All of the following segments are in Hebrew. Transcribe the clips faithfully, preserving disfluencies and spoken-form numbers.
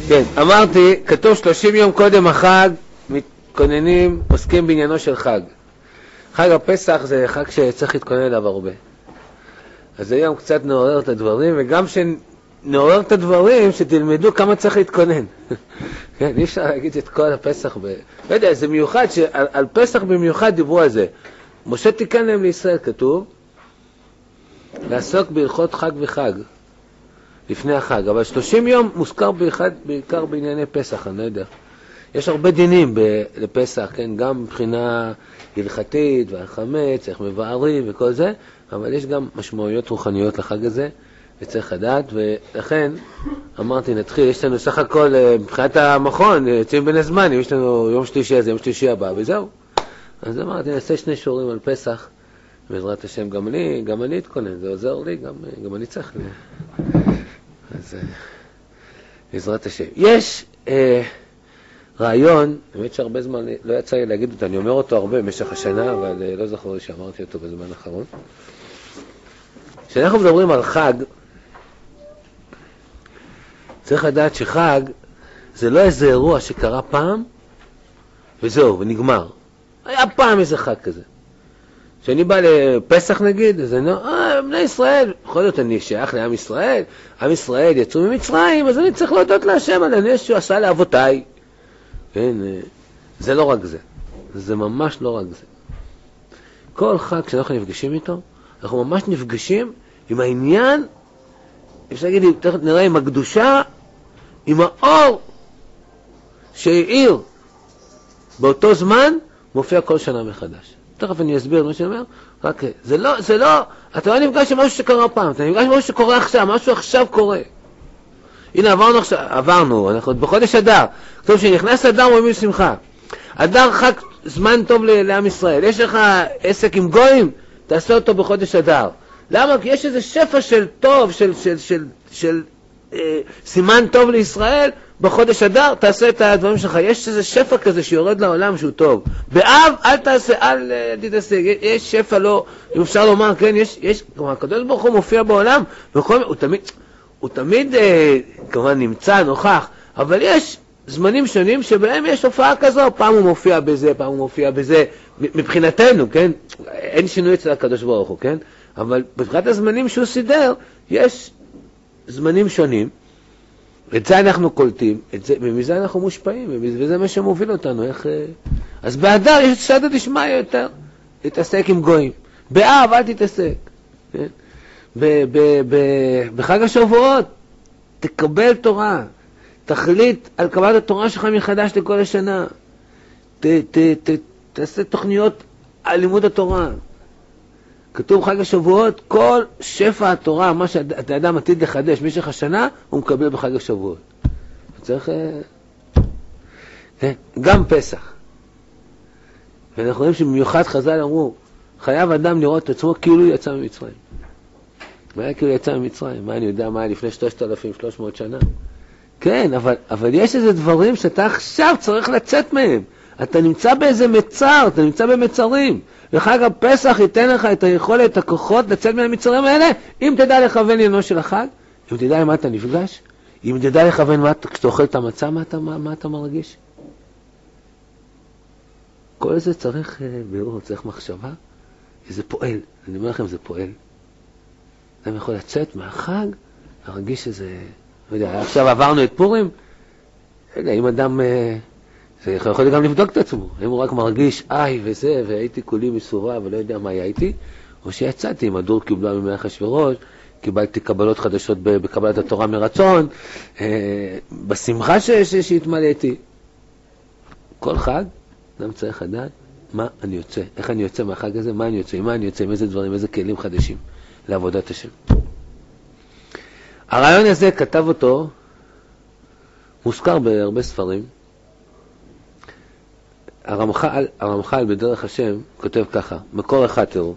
כן, אמרתי, כתוב שלושים יום קודם החג, מתכוננים, עוסקים בעניינו של חג. חג הפסח זה חג שצריך להתכונן אליו הרבה. אז היום קצת נעורר את הדברים, וגם שנעורר את הדברים, שתלמדו כמה צריך להתכונן. כן, אי אפשר להגיד את כל הפסח ב... לא יודע, זה מיוחד, שעל על פסח במיוחד דיברו על זה. משה תיקן להם לישראל, כתוב, לעסוק בהלכות חג וחג, לפני החג. אבל שלושים יום מוזכר באחד, בעיקר בענייני פסח, אני לא יודע. יש הרבה דינים ב- לפסח, כן, גם מבחינה הלכתית והחמץ, איך מבארים וכל זה, אבל יש גם משמעויות רוחניות לחג הזה, וצריך לדעת, ולכן אמרתי, נתחיל, יש לנו סך הכל, מבחינת המכון, יוצאים בין הזמן, יש לנו יום שלישי הזה, יום שלישי הבא, וזהו. אז אמרתי, נעשה שני שיעורים על פסח, בעזרת השם, גם אני, גם אני אתכונן, זה עוזר לי, גם, גם אני צריך לי. אז בעזרת השם. יש אה, רעיון, באמת שהרבה זמן לא יצא לי להגיד אותו, אני אומר אותו הרבה במשך השנה, אבל אה, לא זכור לי שאמרתי אותו בזמן האחרון. כשאנחנו מדברים על חג, צריך לדעת שחג זה לא איזה אירוע שקרה פעם, וזהו, ונגמר. היה פעם איזה חג כזה. כשאני בא לפסח נגיד, אז אני אומר, אה, בני ישראל, בכל זאת אני שייך לעם ישראל, עם ישראל יצאו ממצרים, אז אני צריך להודות להשם על הנס שהוא עשה לאבותיי. כן, זה לא רק זה. זה ממש לא רק זה. כל חג שאנחנו נפגשים איתו, אנחנו ממש נפגשים עם העניין, אפשר להגיד, נראה עם הקדושה, עם האור שהעיר באותו זמן, מופיע כל שנה מחדש. תכף אני אסביר מה שאני אומר, רק זה לא, זה לא, אתה לא נפגש עם משהו שקרה פעם, אתה נפגש עם משהו שקורה עכשיו, משהו עכשיו קורה. הנה עברנו עכשיו, עברנו, אנחנו בחודש אדר, כתוב שנכנס אדר רואים שמחה. אדר חג זמן טוב לעם ישראל, יש לך עסק עם גויים, תעשה אותו בחודש אדר. למה? כי יש איזה שפע של טוב, של, של, של, של אה, סימן טוב לישראל, בחודש אדר תעשה את הדברים שלך. יש איזה שפע כזה שיורד לעולם שהוא טוב. באב אל תעשה, אל תתעסק. יש שפע לא, אם אפשר לומר, כן, יש, יש, כלומר, הקדוש ברוך הוא מופיע בעולם, וכל, הוא תמיד, הוא תמיד, אה, כמובן, נמצא, נוכח, אבל יש זמנים שונים שבהם יש הופעה כזו, פעם הוא מופיע בזה, פעם הוא מופיע בזה, מבחינתנו, כן? אין שינוי אצל הקדוש ברוך הוא, כן? אבל מבחינת הזמנים שהוא סידר, יש זמנים שונים, את זה אנחנו קולטים, את זה, ומזה אנחנו מושפעים, וזה מה שמוביל אותנו, איך... אז באדר יש סייעתא דשמיא יותר, להתעסק עם גויים. באב אל תתעסק. כן? ב- ב- ב- בחג השבועות, תקבל תורה, תחליט על קבלת התורה שלך מחדש לכל השנה, ת, ת, ת, תעשה תוכניות על לימוד התורה. כתוב חג השבועות, כל שפע התורה, מה שאתה אדם עתיד לחדש במשך השנה, הוא מקבל בחג השבועות. צריך... כן, גם פסח. ואנחנו רואים שבמיוחד חז"ל אמרו, חייב אדם לראות את עצמו כאילו יצא ממצרים. מה היה כאילו יצא ממצרים? מה אני יודע מה היה לפני שלושת אלפים ושלוש מאות שנה? כן, אבל, אבל יש איזה דברים שאתה עכשיו צריך לצאת מהם. אתה נמצא באיזה מצר, אתה נמצא במצרים. וחג הפסח ייתן לך את היכולת, את הכוחות לצאת מן המצרים האלה, אם תדע לכוון לעניינו של החג, אם תדע עם מה אתה נפגש, אם תדע לכוון מה, כשאתה אוכל את המצה, מה אתה, מה, מה אתה מרגיש. כל זה צריך בירור, צריך מחשבה, זה פועל. אני אומר לכם, זה פועל. אדם יכול לצאת מהחג, להרגיש שזה, לא יודע, עכשיו עברנו את פורים, רגע, אם אדם... זה יכול גם לבדוק את עצמו, אם הוא רק מרגיש איי וזה, והייתי כולי מסורה ולא יודע מה הייתי, או שיצאתי, אם הדור קיבלה ממלך אחשוורוש, קיבלתי קבלות חדשות בקבלת התורה מרצון, בשמחה שהתמלאתי. כל חג, אדם צריך לדעת מה אני יוצא, איך אני יוצא מהחג הזה, מה אני יוצא, עם מה אני יוצא, עם איזה דברים, איזה כלים חדשים לעבודת השם. הרעיון הזה כתב אותו, מוזכר בהרבה ספרים, הרמח"ל, הרמח"ל בדרך השם כותב ככה, מקור אחד תראו.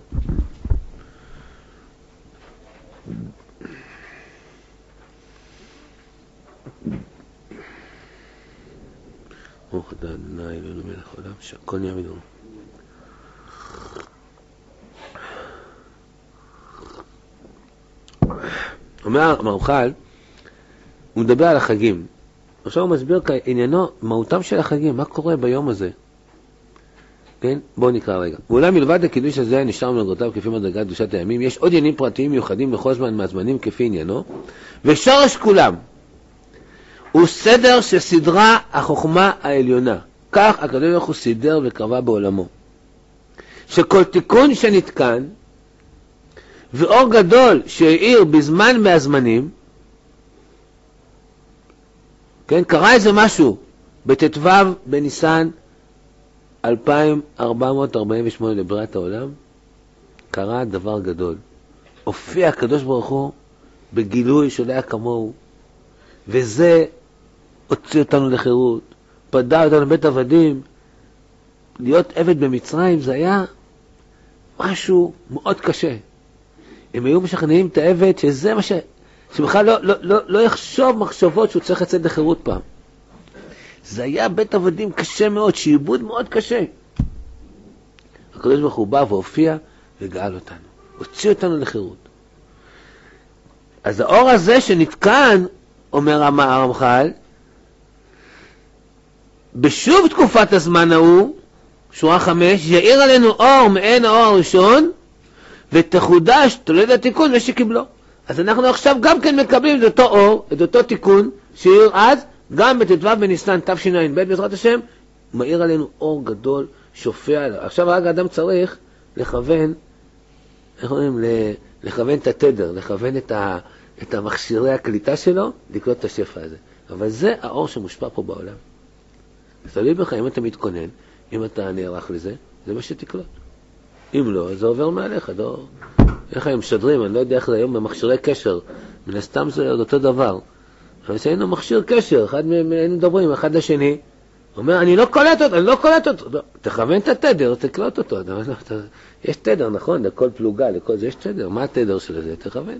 ברוך אתה ה' אלוהינו מלך העולם שהכל נהיה בדברו. אומר הרמח"ל, הוא מדבר על החגים. עכשיו הוא מסביר כאן עניינו, מהותם של החגים, מה קורה ביום הזה. כן? בואו נקרא רגע. ואולי מלבד הקידוש הזה נשאר מלגותיו כפי מדרגת קדושת הימים, יש עוד עניינים פרטיים מיוחדים לכל זמן מהזמנים כפי עניינו, ושורש כולם הוא סדר שסדרה החוכמה העליונה. כך הקדוש ברוך הוא סידר וקרבה בעולמו. שכל תיקון שנתקן, ואור גדול שהאיר בזמן מהזמנים, כן, קרה איזה משהו בתתוו בניסן אלפיים ארבע מאות ארבעים ושמונה לבריאת העולם, קרה דבר גדול. הופיע הקדוש ברוך הוא בגילוי שלא היה כמוהו, וזה הוציא אותנו לחירות, פדה אותנו לבית עבדים. להיות עבד במצרים זה היה משהו מאוד קשה. הם היו משכנעים את העבד שזה מה ש... שבכלל לא, לא, לא, לא יחשוב מחשבות שהוא צריך לצאת לחירות פעם. זה היה בית עבדים קשה מאוד, שעיבוד מאוד קשה. הקדוש ברוך הוא בא והופיע וגאל אותנו, הוציא אותנו לחירות. אז האור הזה שנתקן, אומר הרמח"ל, בשוב תקופת הזמן ההוא, שורה חמש, יאיר עלינו אור מעין האור הראשון, ותחודש תולד התיקון ושקיבלו. אז אנחנו עכשיו גם כן מקבלים את אותו אור, את אותו תיקון, שאיר אז, גם בתתוו בניסן תשע"ב בעזרת השם, מאיר עלינו אור גדול, שופע. עכשיו רק האדם צריך לכוון, איך אומרים, לכוון את התדר, לכוון את, ה, את המכשירי הקליטה שלו, לקלוט את השפע הזה. אבל זה האור שמושפע פה בעולם. אז תלוי בך, אם אתה מתכונן, אם אתה נערך לזה, זה מה שתקלוט. אם לא, זה עובר מעליך, לא... איך הם משדרים, אני לא יודע איך זה היום במכשירי קשר, מן הסתם זה אותו דבר. אבל שהיינו מכשיר קשר, אחד מהם היינו מדברים, אחד לשני, אומר, אני לא קולט אותו, אני לא קולט אותו. לא, תכוון את התדר, תקלוט אותו. לא, אתה, יש תדר, נכון, לכל פלוגה, לכל זה יש תדר. מה התדר של זה? תכוון.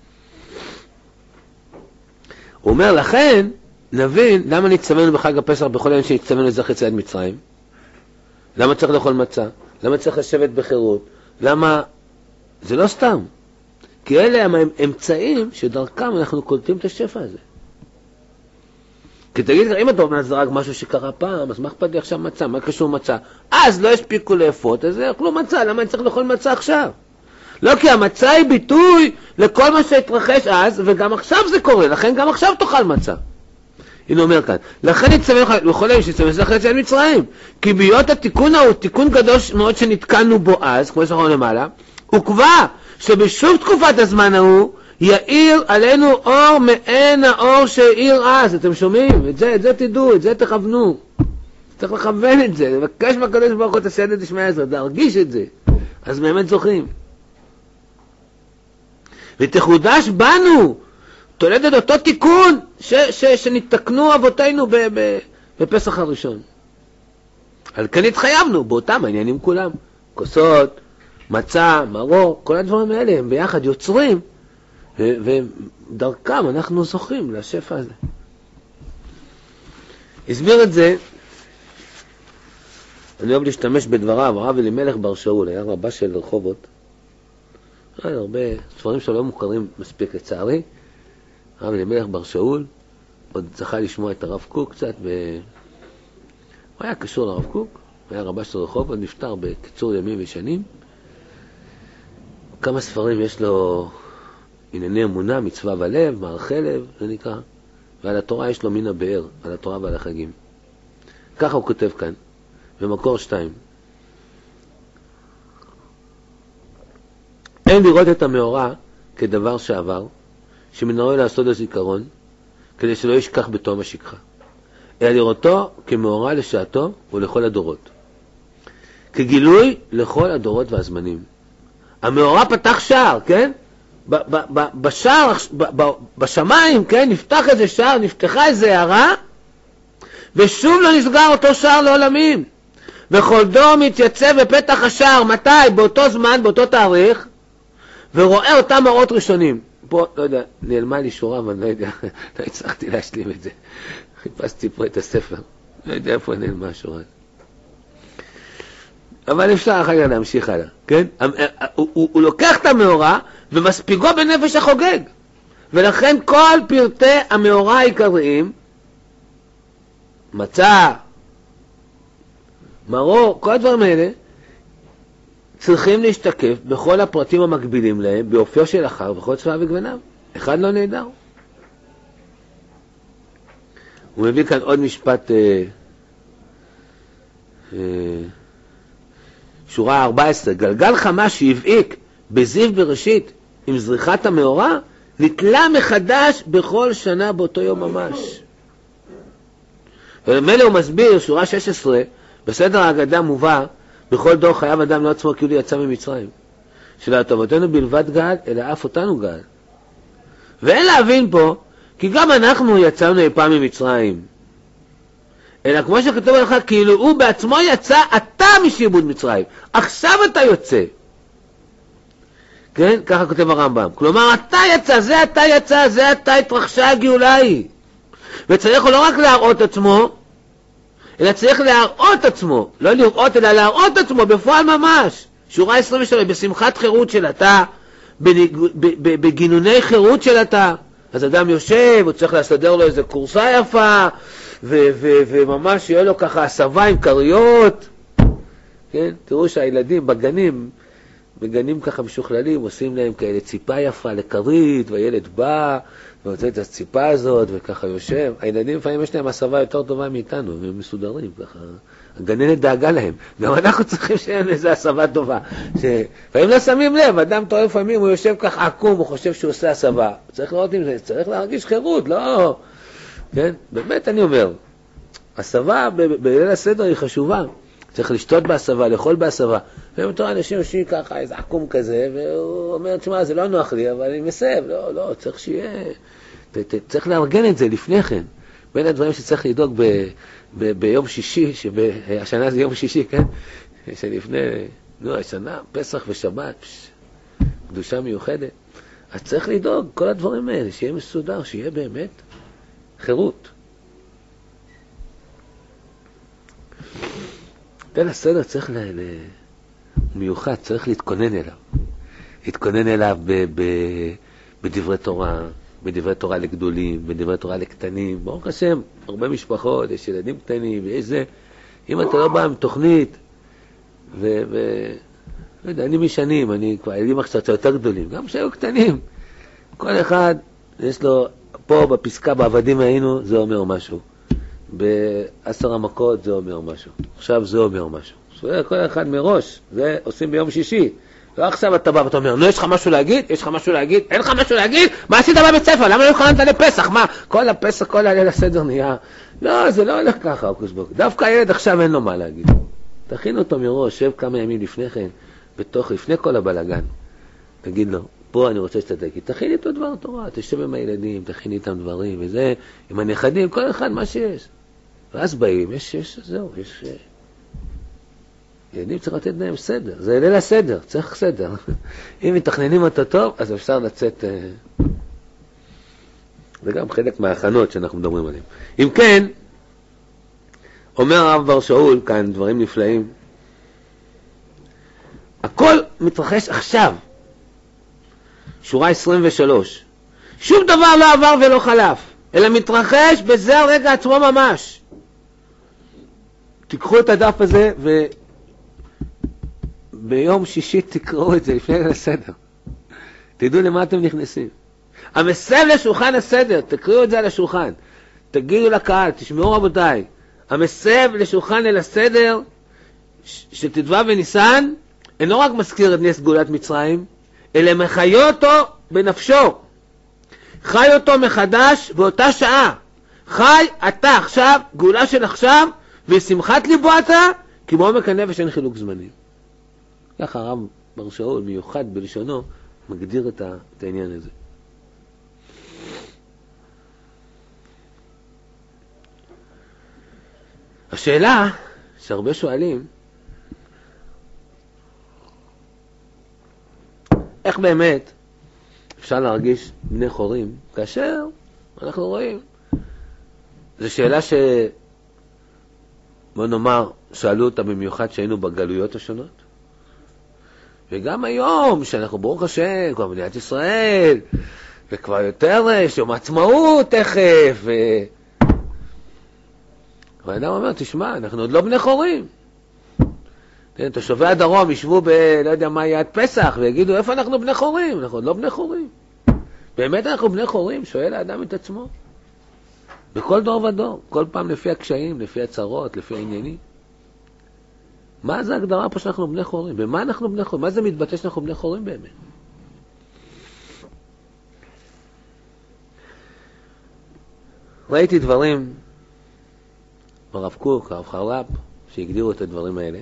הוא אומר, לכן, נבין, למה נצטווינו בחג הפסח בכל יום שנצטווינו לזכר יציאת מצרים? למה צריך לאכול מצה? למה צריך לשבת בחירות? למה... זה לא סתם. כי אלה הם אמצעים שדרכם אנחנו קולטים את השפע הזה. כי תגיד, אם אתה אומר, זה רק משהו שקרה פעם, אז מה אכפת לי עכשיו מצה? מה קשור מצה? אז לא הספיקו לאפות, אז זה כלום מצה. למה אני צריך לאכול מצה עכשיו? לא, כי המצה היא ביטוי לכל מה שהתרחש אז, וגם עכשיו זה קורה, לכן גם עכשיו תאכל מצה. הנה אומר כאן, לכן נצטווינו בכל יום שנצטווינו לזכר יציאת מצרים, כי בהיות התיקון הוא תיקון גדול מאוד שנתקנו בו אז, כמו שאנחנו למעלה, הוא קבע שבשוב תקופת הזמן ההוא יאיר עלינו אור מעין האור שהאיר אז. אתם שומעים? את זה, את זה תדעו, את זה תכוונו. צריך לכוון את זה, לבקש מהקדוש ברוך הוא תעשה את שמע עזרא, להרגיש את זה. אז באמת זוכים. ותחודש בנו, תולדת אותו תיקון ש, ש, שנתקנו אבותינו ב, ב, בפסח הראשון. על כן התחייבנו באותם העניינים כולם. כוסות, מצה, מרור, כל הדברים האלה הם ביחד יוצרים, ודרכם אנחנו זוכים לשפע הזה. הסביר את זה, אני אוהב להשתמש בדבריו, הרב אלימלך בר שאול, היה רבה של רחובות, היה הרבה ספרים שלא מוכרים מספיק לצערי, הרב אלימלך בר שאול, עוד זכה לשמוע את הרב קוק קצת, ו... הוא היה קשור לרב קוק, הוא היה רבה של רחובות, נפטר בקיצור ימים ושנים, כמה ספרים יש לו ענייני אמונה, מצווה בלב, מערכי לב, זה נקרא, ועל התורה יש לו מן הבאר, על התורה ועל החגים. ככה הוא כותב כאן, במקור שתיים. אין לראות את המאורע כדבר שעבר, שמן הראוי לעשות הזיכרון, כדי שלא ישכח בתום השכחה, אלא לראותו כמאורע לשעתו ולכל הדורות. כגילוי לכל הדורות והזמנים. המאורע פתח שער, כן? בשער, בשמיים, כן? נפתח איזה שער, נפתחה איזה הערה, ושוב לא נסגר אותו שער לעולמים. וכל דור מתייצב בפתח השער, מתי? באותו זמן, באותו תאריך, ורואה אותם אורות ראשונים. פה, לא יודע, נעלמה לי שורה, אבל לא יודע, לא הצלחתי להשלים את זה. חיפשתי פה את הספר, לא יודע איפה נעלמה השורה. אבל אפשר אחר כך להמשיך הלאה, כן? הוא, הוא, הוא לוקח את המאורע ומספיגו בנפש החוגג. ולכן כל פרטי המאורע העיקריים מצה, מרור, כל הדברים האלה צריכים להשתקף בכל הפרטים המקבילים להם, באופיו של החג, בכל צבע וגווניו. אחד לא נהדר. הוא מביא כאן עוד משפט, אה, אה, שורה ארבע עשרה, גלגל חמה שהבעיק בזיו בראשית עם זריחת המאורע, נתלה מחדש בכל שנה באותו יום ממש. ומילא הוא מסביר, שורה שש עשרה, בסדר ההגדה מובא, בכל דור חייב אדם לא עצמו כאילו יצא ממצרים. שלא טובתנו בלבד גאל, אלא אף אותנו גאל. ואין להבין פה, כי גם אנחנו יצאנו אי פעם ממצרים. אלא כמו שכתוב לך, כאילו הוא בעצמו יצא, אתה משעבוד מצרים. עכשיו אתה יוצא. כן? ככה כותב הרמב"ם. כלומר, אתה יצא, זה אתה יצא, זה אתה התרחשה הגאולה היא. וצריך לא רק להראות עצמו, אלא צריך להראות עצמו. לא לראות, אלא להראות עצמו בפועל ממש. שורה עשרים ושלוש, בשמחת חירות של אתה, בגינוני חירות של אתה. אז אדם יושב, הוא צריך לסדר לו איזה קורסה יפה, ו- ו- וממש יהיה לו ככה הסבה עם קריות. כן? תראו שהילדים בגנים, בגנים ככה משוכללים, עושים להם כאלה ציפה יפה לקרית, והילד בא, ורוצה את הציפה הזאת, וככה יושב. הילדים לפעמים יש להם הסבה יותר טובה מאיתנו, הם מסודרים ככה. הגננת דאגה להם. גם אנחנו צריכים שיהיה איזו הסבה טובה. לפעמים לא שמים לב, אדם טועה לפעמים, הוא יושב כך עקום, הוא חושב שהוא עושה הסבה. צריך לראות אם זה, צריך להרגיש חירות, לא. כן? באמת אני אומר, הסבה בליל הסדר היא חשובה. צריך לשתות בהסבה, לאכול בהסבה. לפעמים אותו אנשים יושבים ככה, איזה עקום כזה, והוא אומר, תשמע, זה לא נוח לי, אבל אני מסב. לא, לא, צריך שיהיה, צריך לארגן את זה לפני כן. בין הדברים שצריך לדאוג ב, ב, ביום שישי, שהשנה זה יום שישי, כן? שלפני, נו, השנה, פסח ושבת, פש, קדושה מיוחדת. אז צריך לדאוג כל הדברים האלה, שיהיה מסודר, שיהיה באמת חירות. תל הסדר צריך ל... ל... מיוחד, צריך להתכונן אליו. להתכונן אליו ב... ב... בדברי תורה, בדברי תורה לגדולים, בדברי תורה לקטנים. ברוך השם, הרבה משפחות, יש ילדים קטנים, ויש זה. אם אתה לא בא עם תוכנית, ו... ו... לא יודע, אני משנים, אני כבר ילדים קצת יותר גדולים, גם שהיו קטנים. כל אחד, יש לו, פה בפסקה, בעבדים היינו, זה אומר משהו. בעשר המכות זה אומר משהו. עכשיו זה אומר משהו. כל אחד מראש, זה עושים ביום שישי. לא עכשיו אתה בא ואתה אומר, נו, יש לך משהו להגיד? יש לך משהו להגיד? אין לך משהו להגיד? מה עשית בבית ספר? למה לא התכוננת לפסח? מה? כל הפסח, כל הליל הסדר נהיה. לא, זה לא הולך ככה, אוקוסבוק. דווקא הילד עכשיו אין לו מה להגיד. תכין אותו מראש, שב כמה ימים לפני כן, בתוך, לפני כל הבלגן. תגיד לו, פה אני רוצה שתדע, כי תכין איתו דבר תורה, תשב עם הילדים, תכין איתם דברים, וזה, עם הנכדים, כל אחד מה שיש. ואז באים, יש, יש, זהו, יש... ילדים צריך לתת להם סדר, זה ליל הסדר, צריך סדר. אם מתכננים אותו טוב, אז אפשר לצאת... זה גם חלק מההכנות שאנחנו מדברים עליהם. אם כן, אומר הרב בר שאול, כאן דברים נפלאים, הכל מתרחש עכשיו. שורה עשרים ושלוש. שום דבר לא עבר ולא חלף, אלא מתרחש בזה הרגע עצמו ממש. תיקחו את הדף הזה וביום שישי תקראו את זה לפני הסדר. תדעו למה אתם נכנסים. המסב לשולחן הסדר, תקראו את זה על השולחן. תגידו לקהל, תשמעו רבותיי. המסב לשולחן אל הסדר של ט"ו בניסן אינו רק מזכיר את נס גאולת מצרים, אלא מחיה אותו בנפשו. חי אותו מחדש באותה שעה. חי אתה עכשיו, גאולה של עכשיו, ושמחת ליבו אתה, כמו עומק הנפש אין חילוק זמנים. ככה הרב בר שאול מיוחד בלשונו מגדיר את, ה, את העניין הזה. השאלה שהרבה שואלים, איך באמת אפשר להרגיש בני חורים כאשר אנחנו רואים? זו שאלה ש... בוא נאמר, שאלו אותה במיוחד שהיינו בגלויות השונות. וגם היום, שאנחנו ברוך השם, כבר מדינת ישראל, וכבר יותר, יום העצמאות תכף, ו... והאדם אומר, תשמע, אנחנו עוד לא בני חורים. תושבי הדרום ישבו ב... לא יודע מה יהיה עד פסח, ויגידו, איפה אנחנו בני חורים? אנחנו עוד לא בני חורים. באמת אנחנו בני חורים? שואל האדם את עצמו. בכל דור ודור, כל פעם לפי הקשיים, לפי הצרות, לפי העניינים. מה זה ההגדרה פה שאנחנו בני חורים? במה אנחנו בני חורים? מה זה מתבטא שאנחנו בני חורים באמת? ראיתי דברים ברב קוק, הרב חרל"פ, שהגדירו את הדברים האלה.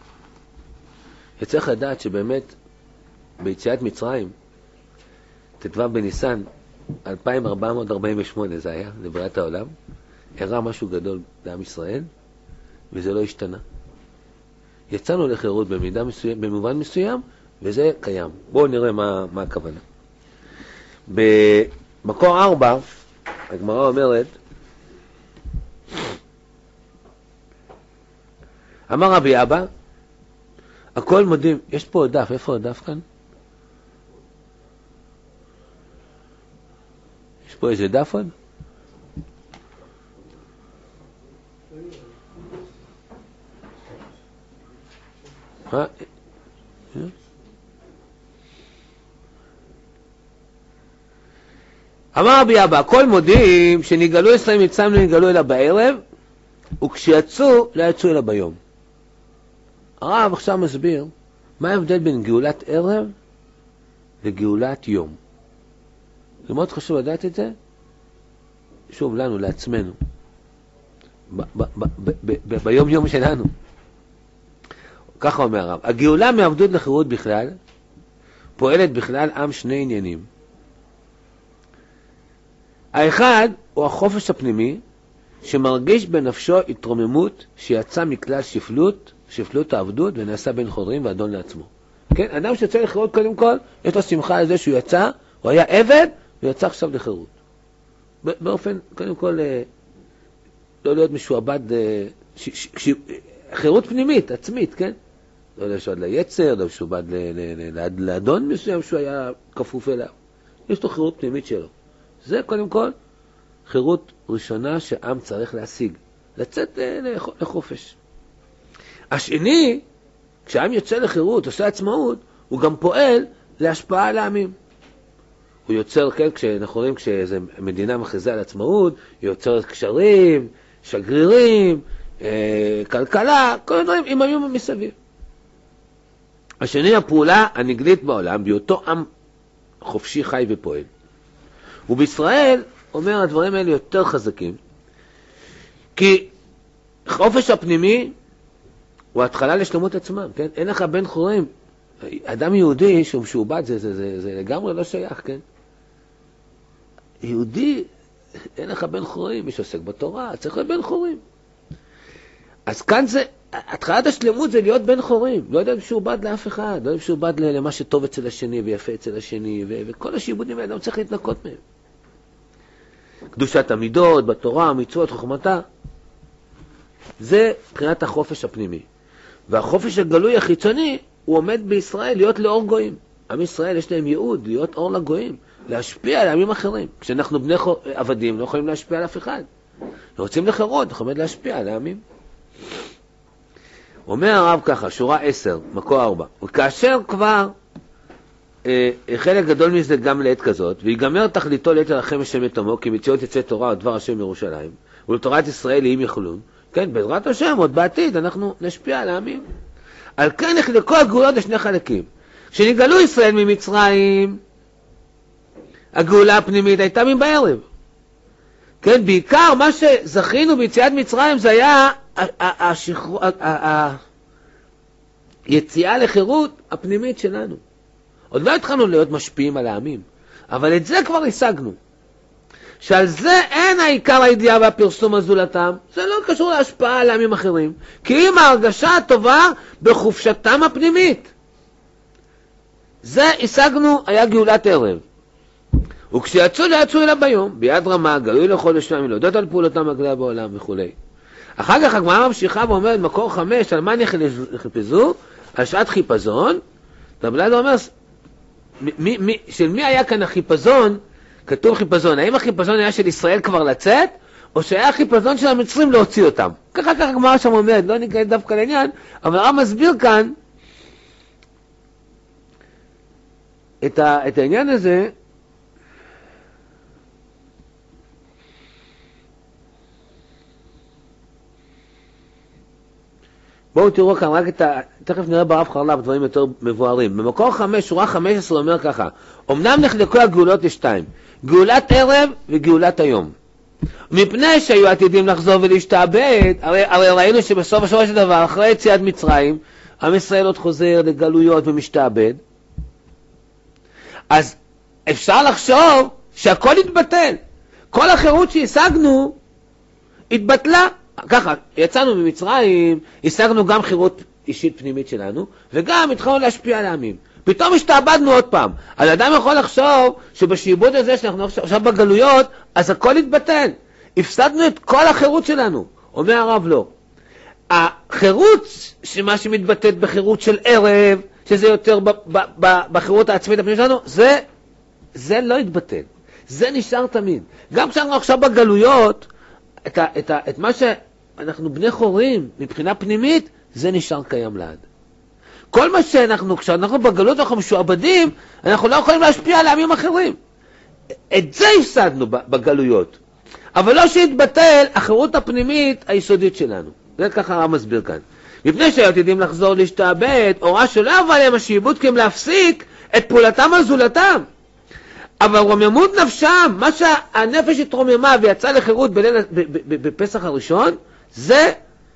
וצריך לדעת שבאמת ביציאת מצרים, ט"ו בניסן, אלפיים ארבע מאות ארבעים ושמונה זה היה, לבריאת העולם, הראה משהו גדול לעם ישראל, וזה לא השתנה. יצאנו לחירות במידה מסוים, במובן מסוים, וזה קיים. בואו נראה מה, מה הכוונה. במקור ארבע, הגמרא אומרת, אמר רבי אבא, הכל מודים, יש פה דף, איפה הדף כאן? יש פה איזה דף עוד? מה? אמר רבי אבא, הכל מודים שנגלו ישראל מצרים לא נגלו אלא בערב, וכשיצאו לא יצאו אלא ביום. הרב עכשיו מסביר מה ההבדל בין גאולת ערב לגאולת יום. זה מאוד חשוב לדעת את זה, שוב לנו, לעצמנו, ביום יום שלנו. ככה אומר הרב, הגאולה מעבדות לחירות בכלל פועלת בכלל עם שני עניינים. האחד הוא החופש הפנימי שמרגיש בנפשו התרוממות שיצא מכלל שפלות, שפלות העבדות, ונעשה בן חורים ואדון לעצמו. כן, אדם שיוצא לחירות קודם כל, יש לו שמחה על זה שהוא יצא, הוא היה עבד, הוא יצא עכשיו לחירות. באופן, קודם כל, לא להיות משועבד, חירות פנימית, עצמית, כן? לא לשעוד ליצר, לא משועבד לאדון מסוים שהוא היה כפוף אליו. יש לו חירות פנימית שלו. זה קודם כל חירות ראשונה שעם צריך להשיג, לצאת לחופש. השני, כשהעם יוצא לחירות, עושה עצמאות, הוא גם פועל להשפעה על העמים. הוא יוצר, כן, כשאנחנו רואים, כשאיזו מדינה מכריזה על עצמאות, היא יוצרת קשרים, שגרירים, אה, כלכלה, כל הדברים עם עמים מסביב. השני, הפעולה הנגלית בעולם, בהיותו עם חופשי חי ופועל. ובישראל, אומר, הדברים האלה יותר חזקים, כי חופש הפנימי הוא התחלה לשלמות עצמם, כן? אין לך בן חורים. אדם יהודי שהוא משועבד, זה, זה, זה, זה לגמרי לא שייך, כן? יהודי, אין לך בן חורים, מי שעוסק בתורה, צריך להיות בן חורים. אז כאן זה, התחלת השלמות זה להיות בן חורים, לא יודע משועבד לאף אחד, לא יודע משועבד למה שטוב אצל השני ויפה אצל השני, ו- וכל השיעבודים האלה, אדם צריך להתנקות מהם. קדושת המידות, בתורה, המצוות, חוכמתה, זה מבחינת החופש הפנימי. והחופש הגלוי החיצוני, הוא עומד בישראל להיות לאור גויים. עם ישראל יש להם ייעוד, להיות אור לגויים, להשפיע על עמים אחרים. כשאנחנו בני עבדים, לא יכולים להשפיע על אף אחד. רוצים לחירות, אנחנו עומד להשפיע על העמים. אומר הרב ככה, שורה עשר, מקור ארבע, וכאשר כבר אה, חלק גדול מזה גם לעת כזאת, ויגמר תכליתו לעת לכם השם את עמו, כי מציאות יצא תורה ודבר השם ירושלים, ולתורת ישראל יהים יכלון, כן, בעזרת השם, עוד בעתיד אנחנו נשפיע על העמים. על כן נחלקו הגאולות לשני חלקים. כשנגאלו ישראל ממצרים, הגאולה הפנימית הייתה מבערב. כן, בעיקר מה שזכינו ביציאת מצרים זה היה היציאה לחירות הפנימית שלנו. עוד לא התחלנו להיות משפיעים על העמים, אבל את זה כבר השגנו. שעל זה אין העיקר הידיעה והפרסום הזולתם, זה לא קשור להשפעה על העמים אחרים, כי אם ההרגשה הטובה בחופשתם הפנימית. זה השגנו, היה גאולת ערב. וכשיצאו לא יצאו אלא ביום, ביד רמה, גלוי לחודש שלהם, להודות על פעולתם הגדולה בעולם וכו'. אחר כך הגמרא ממשיכה ואומרת, מקור חמש, על מה נחפזו? על שעת חיפזון. דבלד אומר, מי, מי, של מי היה כאן החיפזון? כתוב חיפזון. האם החיפזון היה של ישראל כבר לצאת, או שהיה החיפזון של המצרים להוציא אותם? ככה ככה גמרא שם אומרת, לא ניכנס דווקא לעניין, אבל הרב מסביר כאן את, ה, את העניין הזה, בואו תראו כאן רק את ה... תכף נראה ברב חרל"פ דברים יותר מבוארים. במקור חמש, שורה חמש עשרה אומר ככה, אמנם נחלקו הגאולות לשתיים, גאולת ערב וגאולת היום. מפני שהיו עתידים לחזור ולהשתעבד, הרי, הרי ראינו שבסוף השורה של דבר, אחרי יציאת מצרים, עם ישראל עוד חוזר לגלויות ומשתעבד, אז אפשר לחשוב שהכל התבטל. כל החירות שהשגנו התבטלה. ככה, יצאנו ממצרים, השגנו גם חירות אישית פנימית שלנו, וגם התחלנו להשפיע על העמים. פתאום השתעבדנו עוד פעם. אז אדם יכול לחשוב שבשיעבוד הזה שאנחנו עכשיו בגלויות, אז הכל התבטל. הפסדנו את כל החירות שלנו. אומר הרב לא. החירות, שמה שמתבטאת בחירות של ערב, שזה יותר ב- ב- ב- בחירות העצמית הפנימית שלנו, זה, זה לא התבטל. זה נשאר תמיד. גם כשאנחנו עכשיו בגלויות, את, ה, את, ה, את מה שאנחנו בני חורים מבחינה פנימית, זה נשאר קיים לעד. כל מה שאנחנו, כשאנחנו בגלות אנחנו משועבדים, אנחנו לא יכולים להשפיע על העמים אחרים. את זה הפסדנו בגלויות. אבל לא שהתבטל החירות הפנימית היסודית שלנו. זה ככה הרב מסביר כאן. מפני שעתידים לחזור להשתעבד, הוראה שלא אבל הם השיעבוד כי הם להפסיק את פעולתם על זולתם. אבל רוממות נפשם, מה שהנפש התרוממה ויצא לחירות בליל, בפסח הראשון, זה,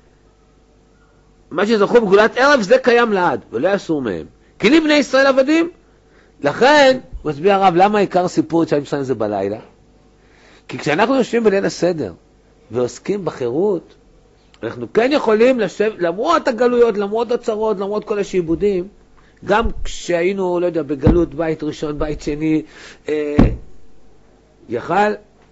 מה שזכו בגאולת ערב, זה קיים לעד, ולא יסור מהם. כי לי בני ישראל עבדים. לכן, מסביר הרב, למה עיקר סיפור את שעה זה בלילה? כי כשאנחנו יושבים בליל הסדר, ועוסקים בחירות, אנחנו כן יכולים לשב, למרות הגלויות, למרות הצרות, למרות כל השיעבודים, גם כשהיינו, לא יודע, בגלות, בית ראשון, בית שני, אה, יכל,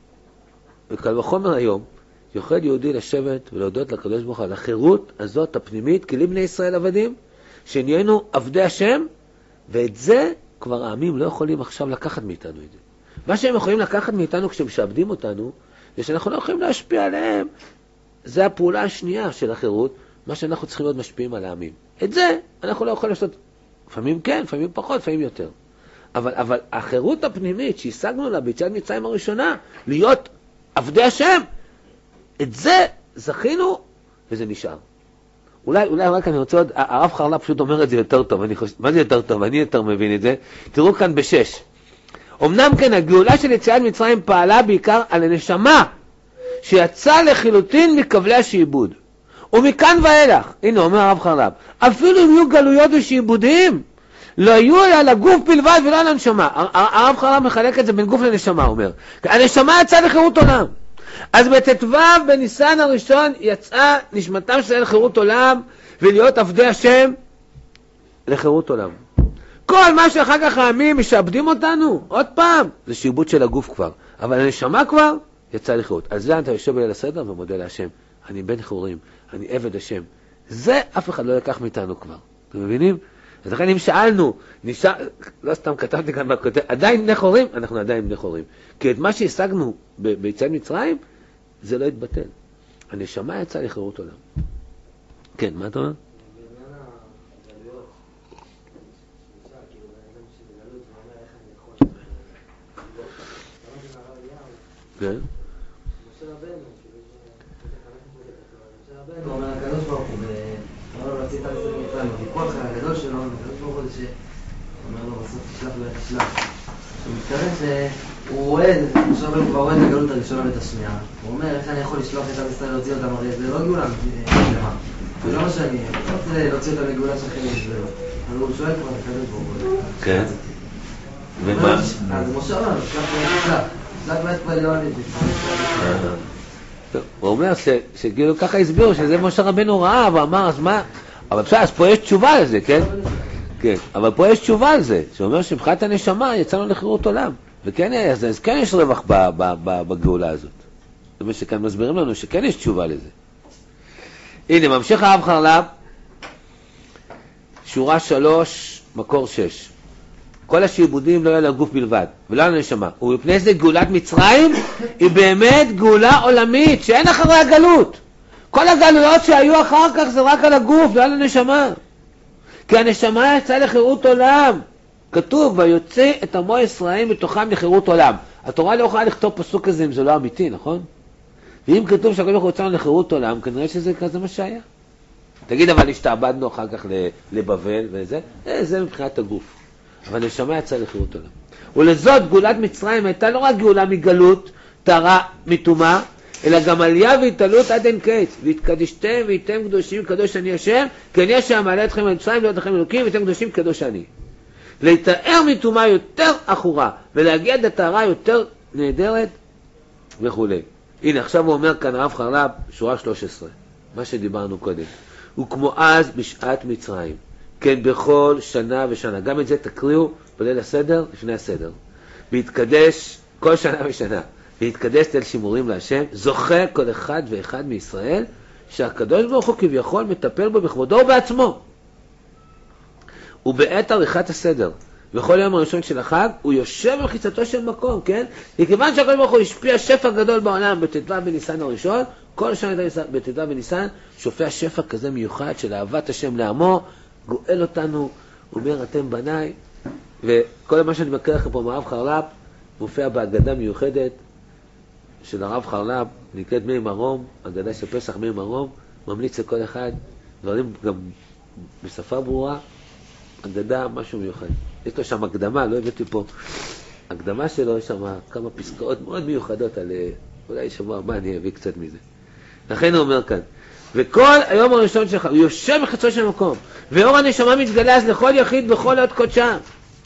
וקל וחומר היום, יוכל יהודי לשבת ולהודות לקדוש ברוך הוא על החירות הזאת הפנימית, כי לי בני ישראל עבדים, שנהיינו עבדי השם, ואת זה כבר העמים לא יכולים עכשיו לקחת מאיתנו את זה. מה שהם יכולים לקחת מאיתנו כשהם משעבדים אותנו, זה שאנחנו לא יכולים להשפיע עליהם. זה הפעולה השנייה של החירות, מה שאנחנו צריכים להיות משפיעים על העמים. את זה אנחנו לא יכולים לעשות. לפעמים כן, לפעמים פחות, לפעמים יותר. אבל, אבל החירות הפנימית שהשגנו לה ביציאת מצרים הראשונה, להיות עבדי השם, את זה זכינו וזה נשאר. אולי, אולי רק אני רוצה עוד, הרב חרל"פ פשוט אומר את זה יותר טוב, אני חושב, מה זה יותר טוב? אני יותר מבין את זה. תראו כאן בשש. אמנם כן, הגאולה של יציאת מצרים פעלה בעיקר על הנשמה, שיצא לחילוטין מכבלי השעבוד. ומכאן ואילך, הנה אומר הרב חרל"פ, אפילו אם יהיו גלויות ושעבודים, לא יהיו אלא לגוף בלבד ולא על הנשמה. הרב חרל"פ מחלק את זה בין גוף לנשמה, הוא אומר. הנשמה יצאה לחירות עולם. אז בט"ו בניסן הראשון יצאה נשמתם של לחירות עולם, ולהיות עבדי השם לחירות עולם. כל מה שאחר כך העמים משעבדים אותנו, עוד פעם, זה שעבוד של הגוף כבר. אבל הנשמה כבר יצאה לחירות. על זה אתה יושב בליל הסדר ומודה להשם. אני בן חורים, אני עבד השם. זה אף אחד לא לקח מאיתנו כבר. אתם מבינים? אז לכן אם שאלנו, נשאר, לא סתם כתבתי כאן בכותרת, עדיין בני חורים? אנחנו עדיין בני חורים. כי את מה שהשגנו ביציאת מצרים, זה לא התבטל. הנשמה יצאה לחירות עולם. כן, מה אתה אומר? כן. הוא אומר הקדוש ברוך הוא, אומר לו להוציא את עם ישראל ממצרים, הוויכוח הגדול שלו, הקדוש ברוך הוא זה שאומר לו בסוף תשלח לו את השלח. הוא מתכוון שהוא רואה, משה רבנו כבר רואה את הגלות הראשונה ואת השנייה. הוא אומר, איך אני יכול לשלוח את עם ישראל להוציא אותם, הרי זה לא גאולה שלמה. זה לא מה שאני, אני רוצה להוציא אותם לגאולה שלכם ולא. אבל הוא שואל כבר את הקדוש ברוך הוא. כן. ומה? אז משה רבנו, תשלח לו את השלח. תשלח לו את כבר ליואל את זה. הוא אומר שכאילו ככה הסבירו שזה משה רבנו ראה ואמר אז מה, אבל בסדר, אז פה יש תשובה לזה, כן? כן, אבל פה יש תשובה על זה, שאומר שמבחינת הנשמה יצאנו לחירות עולם, וכן אז כן יש רווח בגאולה הזאת. זאת אומרת שכאן מסבירים לנו שכן יש תשובה לזה. הנה, ממשיך הרב חרל"פ, שורה שלוש, מקור שש. כל השעבודים לא היה לגוף בלבד, ולא על הנשמה. ומפני זה גאולת מצרים היא באמת גאולה עולמית, שאין אחרי הגלות. כל הגלויות שהיו אחר כך זה רק על הגוף, לא על הנשמה. כי הנשמה יצאה לחירות עולם. כתוב, ויוצא את עמו ישראל מתוכם לחירות עולם. התורה לא יכולה לכתוב פסוק כזה אם זה לא אמיתי, נכון? ואם כתוב שהקדוש ברוך הוא יוצא לחירות עולם, כנראה שזה כזה מה שהיה. תגיד, אבל השתעבדנו אחר כך לבבל וזה, זה מבחינת הגוף. אבל הנשמה יצאה לחירות עולם. ולזאת גאולת מצרים הייתה לא רק גאולה מגלות, טהרה מטומאה, אלא גם עלייה והתעלות עד אין קץ. והתקדשתם והייתם קדושים קדוש אני השם, כי אני השם מעלה אתכם ממצרים להיות לכם אלוקים, והייתם קדושים קדוש אני. להתאר מטומאה יותר אחורה, ולהגיע עד הטהרה יותר נהדרת וכו'. הנה, עכשיו הוא אומר כאן הרב חרל"פ, שורה שלוש עשרה, מה שדיברנו קודם. וכמו אז בשעת מצרים, כן בכל שנה ושנה. גם את זה תקריאו בליל הסדר, לפני הסדר. בהתקדש כל שנה ושנה. בהתקדש תל שימורים להשם, זוכה כל אחד ואחד מישראל, שהקדוש ברוך הוא כביכול מטפל בו בכבודו ובעצמו. ובעת עריכת הסדר, בכל יום הראשון של החג, הוא יושב על חיצתו של מקום, כן? וכיוון שהקדוש ברוך הוא השפיע שפע גדול בעולם בט"ו בניסן הראשון, כל שנה בט"ו בניסן שופע שפע כזה מיוחד של אהבת השם לעמו, גואל אותנו, אומר אתם בניי, וכל מה שאני מקריא לכם פה מהרב חרל"פ, מופיע בהגדה מיוחדת של הרב חרל"פ, נקראת מי מרום, הגדה של פסח מי מרום, ממליץ לכל אחד, דברים גם בשפה ברורה, הגדה משהו מיוחד. יש לו שם הקדמה, לא הבאתי פה, הקדמה שלו, יש שם כמה פסקאות מאוד מיוחדות על, אולי שבוע הבא אני אביא קצת מזה. לכן הוא אומר כאן, וכל היום הראשון שלך, הוא יושב בחצו של מקום, ואור הנשמה מתגלה אז לכל יחיד בכל עוד קודשם.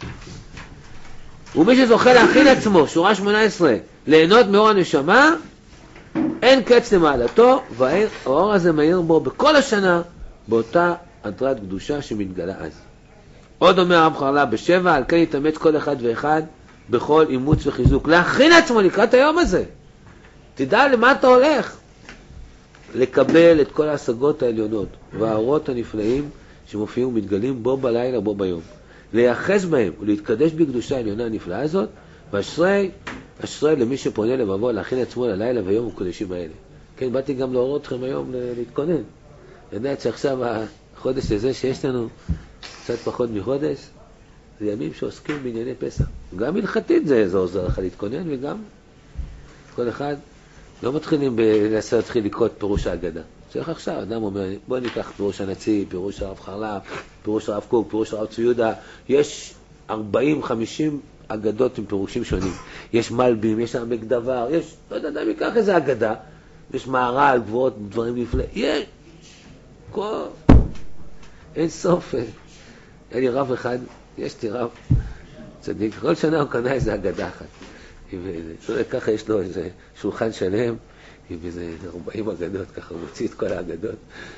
ומי שזוכה להכין עצמו, שורה שמונה עשרה, ליהנות מאור הנשמה, אין קץ למעלתו, והאור הזה מאיר בו בכל השנה, באותה הדרת קדושה שמתגלה אז. עוד אומר הרב חרל"פ בשבע, על כן יתאמץ כל אחד ואחד, בכל אימוץ וחיזוק, להכין עצמו לקראת היום הזה. תדע למה אתה הולך. לקבל את כל ההשגות העליונות, והאורות הנפלאים שמופיעים ומתגלים בו בלילה, בו ביום. לייחס בהם ולהתקדש בקדושה העליונה הנפלאה הזאת, ואשרי, אשרי למי שפונה לבבוא להכין עצמו ללילה ויום וקודשים האלה. כן, באתי גם להורות אתכם היום להתכונן. יודעת שעכשיו החודש הזה שיש לנו קצת פחות מחודש, זה ימים שעוסקים בענייני פסח. גם הלכתית זה, זה עוזר לך להתכונן, וגם כל אחד לא מתחילים בלעשר להתחיל לקרוא פירוש ההגדה. צריך עכשיו, אדם אומר, בוא ניקח פירוש הנציב, פירוש הרב חרל"פ, פירוש הרב קוק, פירוש הרב צבי יהודה, יש ארבעים חמישים אגדות עם פירושים שונים. יש מלבים, יש עמק דבר, יש, לא יודע, אדם ייקח איזה אגדה, יש מהר"ל, גבוהות, דברים נפלאים, יש, כל, אין סוף. היה לי רב אחד, יש לי רב צדיק, כל שנה הוא קנה איזה אגדה אחת. ככה יש לו איזה שולחן שלם, עם איזה ארבעים אגדות, ככה הוא מוציא את כל האגדות.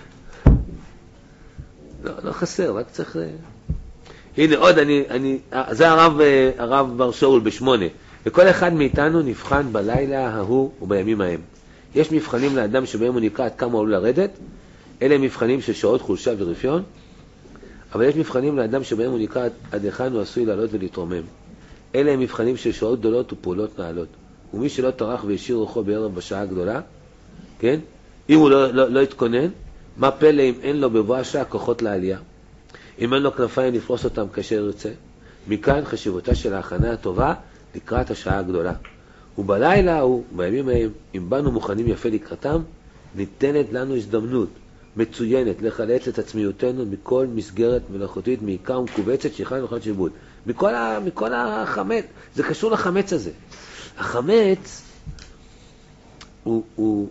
לא, לא חסר, רק צריך... הנה עוד, אני, אני, זה הרב, הרב בר שאול בשמונה. וכל אחד מאיתנו נבחן בלילה ההוא ובימים ההם. יש מבחנים לאדם שבהם הוא נקרא עד כמה הוא לרדת, אלה מבחנים של שעות חולשה ורפיון, אבל יש מבחנים לאדם שבהם הוא נקרא עד היכן הוא עשוי לעלות ולהתרומם. אלה הם מבחנים של שעות גדולות ופעולות נעלות. ומי שלא טרח והשאיר רוחו בערב בשעה הגדולה, כן? אם הוא לא, לא, לא יתכונן, מה פלא אם אין לו בבוא השעה כוחות לעלייה? אם אין לו כנפיים לפרוס אותם כאשר ירצה? מכאן חשיבותה של ההכנה הטובה לקראת השעה הגדולה. ובלילה הוא, בימים ההם, אם באנו מוכנים יפה לקראתם, ניתנת לנו הזדמנות מצוינת לחלץ את עצמיותנו מכל מסגרת מלאכותית, מעיקר ומקובצת שיכולה נוכל שיבוד. מכל, ה, מכל החמץ, זה קשור לחמץ הזה. החמץ הוא, הוא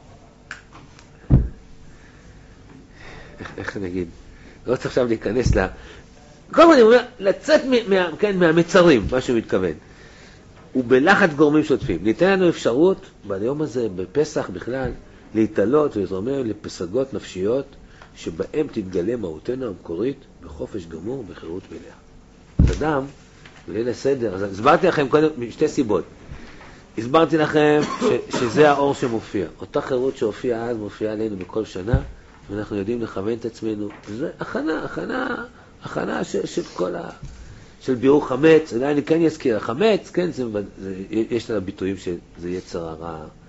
איך, איך נגיד, לא צריך עכשיו להיכנס לה, כל הזמן אני אומר, לצאת מה, כן, מהמצרים, מה שהוא מתכוון. הוא בלחץ גורמים שוטפים. ניתן לנו אפשרות, ביום הזה, בפסח בכלל, להתעלות ולזרומם לפסגות נפשיות, שבהם תתגלה מהותנו המקורית, בחופש גמור, בחירות מלאה. אדם, בליל הסדר, אז הסברתי לכם קודם משתי סיבות. הסברתי לכם ש, שזה האור שמופיע. אותה חירות שהופיעה אז מופיעה עלינו בכל שנה, ואנחנו יודעים לכוון את עצמנו. זה הכנה, הכנה, הכנה של, של כל ה... של בירור חמץ. אולי אני כן אזכיר, החמץ, כן, זה, זה, יש לה ביטויים שזה יצר הרע,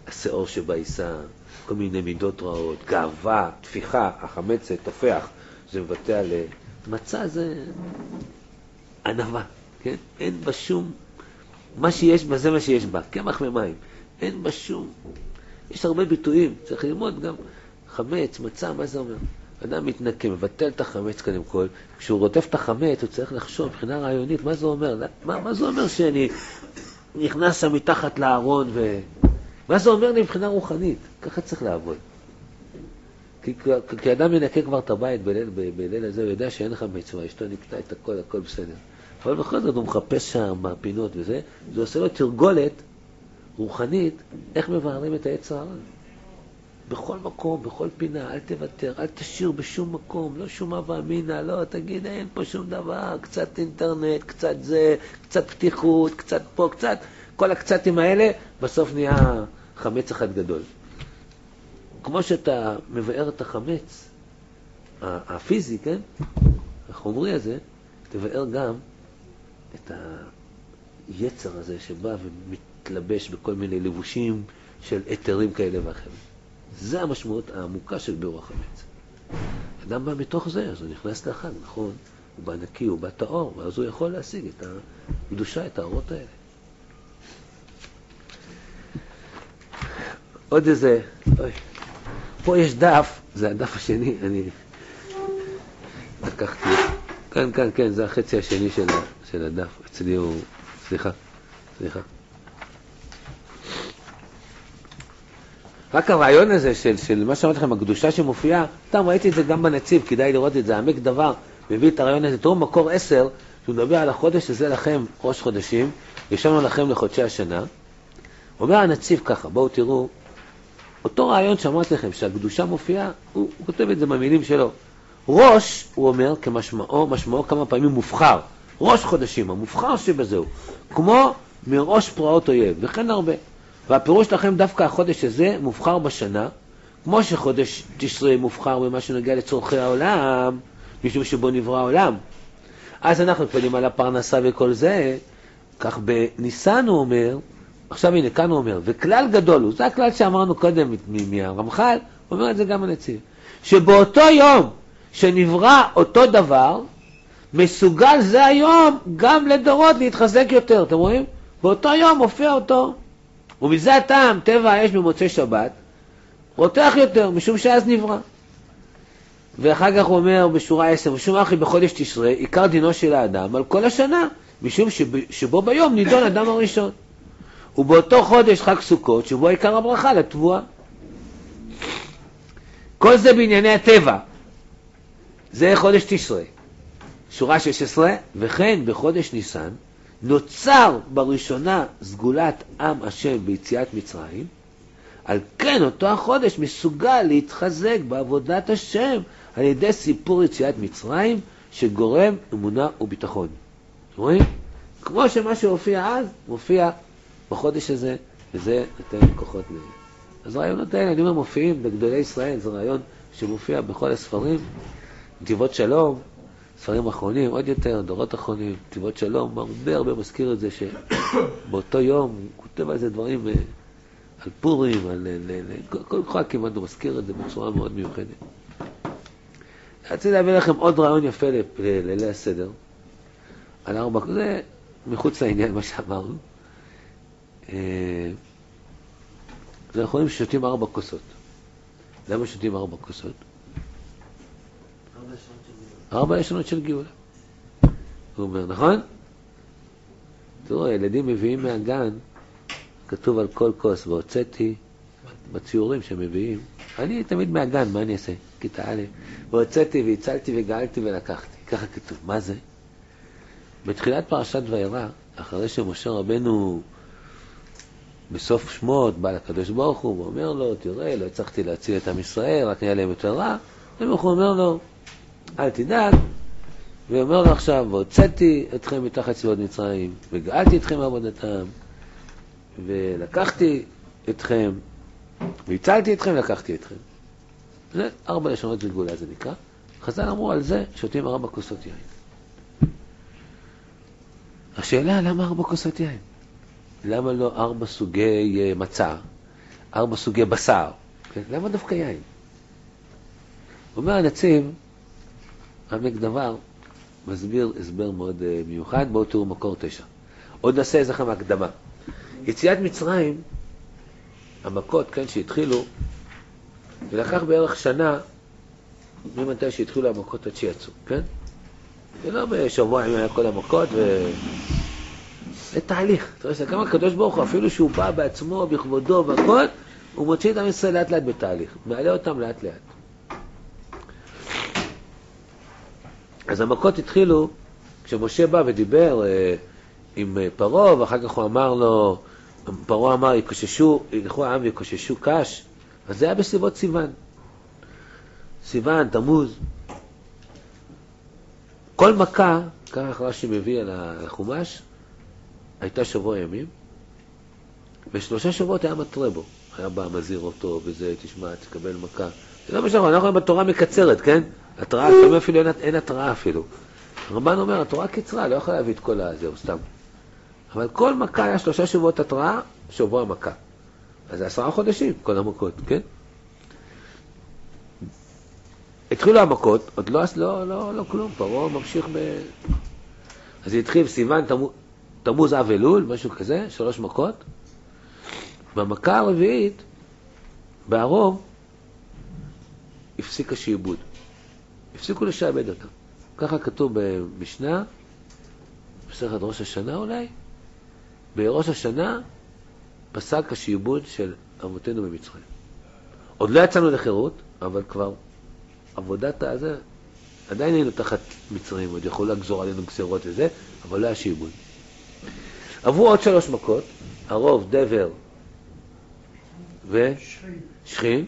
השאור שבעיסה, כל מיני מידות רעות, גאווה, תפיחה, החמץ תופח, זה מבטא על מצה, זה ענווה, כן? אין בה שום, מה שיש בה זה מה שיש בה, קמח ומים, אין בה שום, יש הרבה ביטויים, צריך ללמוד גם חמץ, מצה, מה זה אומר? אדם מתנקם, מבטל את החמץ קודם כל, כשהוא רוטף את החמץ הוא צריך לחשוב מבחינה רעיונית, מה זה אומר? מה, מה זה אומר שאני נכנס שם מתחת לארון ו... מה זה אומר לי מבחינה רוחנית? ככה צריך לעבוד. כי, כי אדם ינקה כבר את הבית בליל, בליל הזה, הוא יודע שאין לך מצווה, אשתו נקטע את הכל, הכל בסדר. אבל בכל זאת הוא מחפש שם בפינות וזה, זה עושה לו תרגולת רוחנית, איך מבארים את היצר הרע. בכל מקום, בכל פינה, אל תוותר, אל תשאיר בשום מקום, לא שום אבא אמינה, לא, תגיד, אין פה שום דבר, קצת אינטרנט, קצת זה, קצת פתיחות, קצת פה, קצת, כל הקצתים האלה, בסוף נהיה חמץ אחד גדול. כמו שאתה מבאר את החמץ, הפיזי, כן? החומרי הזה, תבאר גם את היצר הזה שבא ומתלבש בכל מיני לבושים של יתרים כאלה ואחרים. זה המשמעות העמוקה של ביאור החמץ. אדם בא מתוך זה, אז הוא נכנס לחג, נכון? הוא בא נקי, הוא בא טהור, ואז הוא יכול להשיג את הקדושה, את האורות האלה. עוד איזה, אוי, פה יש דף, זה הדף השני, אני לקחתי, כאן, כאן, כן, זה החצי השני של, של הדף, אצלי הוא, סליחה, סליחה. רק הרעיון הזה של, של מה שאמרתי לכם, הקדושה שמופיעה, סתם ראיתי את זה גם בנציב, כדאי לראות את זה, עמק דבר, מביא את הרעיון הזה, תראו מקור עשר, שהוא מדבר על החודש הזה לכם, ראש חודשים, ישבנו לכם לחודשי השנה, אומר הנציב ככה, בואו תראו, אותו רעיון שאמרתי לכם, שהקדושה מופיעה, הוא, הוא כותב את זה במילים שלו. ראש, הוא אומר, כמשמעו, משמעו כמה פעמים מובחר, ראש חודשים, המובחר שבזהו, כמו מראש פרעות אויב, וכן הרבה. והפירוש לכם דווקא החודש הזה מובחר בשנה, כמו שחודש תשרי מובחר במה שנוגע לצורכי העולם, משום שבו נברא העולם. אז אנחנו פנים על הפרנסה וכל זה, כך בניסן הוא אומר, עכשיו הנה כאן הוא אומר, וכלל גדול הוא, זה הכלל שאמרנו קודם מהרמח"ל, הוא אומר את זה גם הנציב, שבאותו יום שנברא אותו דבר, מסוגל זה היום גם לדורות להתחזק יותר, אתם רואים? באותו יום מופיע אותו. ומזה הטעם, טבע האש במוצאי שבת, רותח יותר, משום שאז נברא. ואחר כך הוא אומר בשורה עשר, משום אחי בחודש תשרי, עיקר דינו של האדם על כל השנה, משום שב, שבו ביום נידון אדם הראשון. ובאותו חודש חג סוכות, שבו עיקר הברכה לתבואה. כל זה בענייני הטבע. זה חודש תשרי. שורה שש עשרה, וכן בחודש ניסן, נוצר בראשונה סגולת עם השם ביציאת מצרים, על כן אותו החודש מסוגל להתחזק בעבודת השם על ידי סיפור יציאת מצרים שגורם אמונה וביטחון. רואים? כמו שמה שהופיע אז, מופיע בחודש הזה, וזה נותן כוחות ל... אז רעיונות האלה, אני אומר, מופיעים בגדולי ישראל, זה רעיון שמופיע בכל הספרים, נתיבות שלום, ספרים אחרונים, עוד יותר, דורות אחרונים, נתיבות שלום, הרבה הרבה מזכיר את זה שבאותו יום הוא כותב על זה דברים על פורים, על... כל חג כמעט הוא מזכיר את זה בצורה מאוד מיוחדת. רציתי להביא לכם עוד רעיון יפה לליל הסדר, על ארבע, זה מחוץ לעניין מה שאמרנו. אנחנו יכולים ששותים ארבע כוסות. למה שותים ארבע כוסות? ארבע ישנות של גאולה. הוא אומר, נכון? תראו, הילדים מביאים מהגן, כתוב על כל כוס, והוצאתי בציורים שמביאים. אני תמיד מהגן, מה אני אעשה? כיתה א', והוצאתי והצלתי וגאלתי ולקחתי. ככה כתוב. מה זה? בתחילת פרשת וירא, אחרי שמשה רבנו בסוף שמות בא לקדוש ברוך הוא ואומר לו, תראה, לא הצלחתי להציל את עם ישראל, רק נהיה להם יותר רע. הוא אומר לו, אל תדאג, ואומר לו עכשיו, והוצאתי אתכם מתחת צבאות מצרים, וגאלתי אתכם מעבודתם, ולקחתי אתכם, והצלתי אתכם, לקחתי אתכם. זה ארבע לשונות של גאולה, זה נקרא. חז"ל אמרו על זה, שותים ארבע כוסות יין. השאלה, למה ארבע כוסות יין? למה לא ארבע סוגי מצה? ארבע סוגי בשר. כן? למה דווקא יין? אומר הנציב, עמק דבר, מסביר הסבר מאוד uh, מיוחד, בואו תראו מקור תשע. עוד נעשה איזה לכם הקדמה. יציאת מצרים, המכות, כן, שהתחילו, ולקח בערך שנה, ממתי שהתחילו המכות עד שיצאו, כן? זה לא בשבוע עם כל המכות, ו... זה תהליך. תראה, זה כמה הקדוש ברוך הוא, אפילו שהוא בא בעצמו, בכבודו והכל, הוא מוציא את עם ישראל לאט לאט בתהליך. מעלה אותם לאט לאט. אז המכות התחילו, כשמשה בא ודיבר אה, עם פרעה, ואחר כך הוא אמר לו, פרעה אמר, יקוששו, ילכו העם ויקוששו קש, אז זה היה בסביבות סיוון. סיוון, תמוז. כל מכה, כך רש"י מביא על החומש, הייתה שבוע ימים, ושלושה שבועות היה מטרה בו. היה בא, מזהיר אותו, וזה, תשמע, תקבל מכה. זה לא משהו, אנחנו בתורה מקצרת, כן? התראה, כמה אפילו אין, אין התראה אפילו. הרמב"ן אומר, התורה קצרה, לא יכול להביא את כל הזה, הוא סתם. אבל כל מכה היה שלושה שבועות התראה, שבוע מכה. אז זה עשרה חודשים, כל המכות, כן? התחילו המכות, עוד לא, לא, לא, לא כלום, פרעה ממשיך ב... אז זה התחיל סיוון, תמוז, תמוז אב אלול, משהו כזה, שלוש מכות. במכה הרביעית, בערוב, הפסיק השעבוד. הפסיקו לשעבד אותם. ככה כתוב במשנה, בסרט ראש השנה אולי, בראש השנה פסק השעבוד של אבותינו במצרים. עוד לא יצאנו לחירות, אבל כבר עבודת הזה, עדיין היינו תחת מצרים, עוד יכולו לגזור עלינו גזירות וזה, אבל לא היה שעבוד. עברו עוד שלוש מכות, הרוב, דבר ושכין.